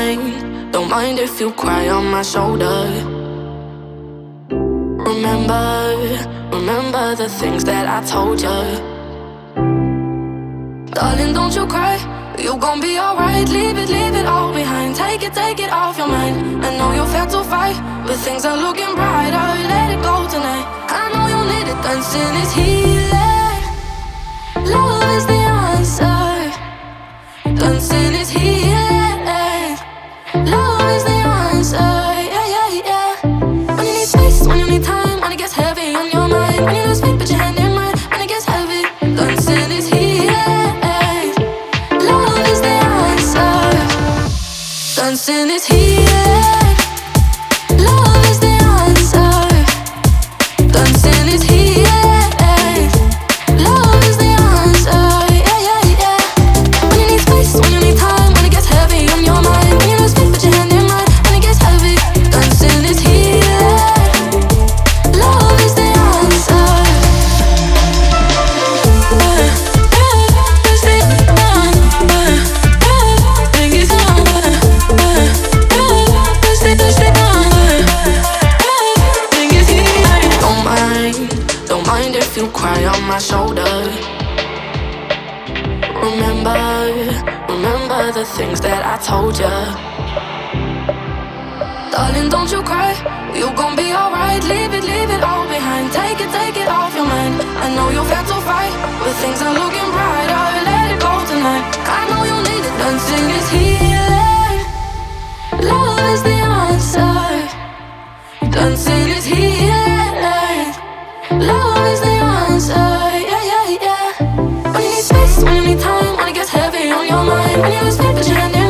don't mind if you cry on my shoulder. Remember the things that I told you. Darling, don't you cry, you gon' be alright. Leave it all behind. Take it off your mind. I know you felt to fight, but things are looking brighter. Let it go tonight. I know you need it. Dancing is healing. Love is the answer. Dancing is healing. Love is the answer. Yeah. When you need space, when you need time, when it gets heavy on your mind, when you lose faith, put your hand in mine, when it gets heavy. Dancing is healing. Love is the answer. Dancing is healing. Love is the answer. Dancing is healing. Love is the answer. Yeah. When you need space, when you need time, when it gets heavy on your mind, when you lose faith, put your hand in mine, when it gets heavy. Dancing is healing. Love is the answer. Don't mind if you cry on my shoulder. Remember the things that I told you. Darling, don't you cry, you gon' be alright. Leave it all behind. Take it off your mind. I know you felt to fight, but things are looking brighter. Let it go tonight. I know you need it. Dancing is healing. Love is the answer. Dancing is healing. Love is the answer. Yeah. When you need space, when you need time, when it gets heavy on your mind, when you lose faith, put your hand in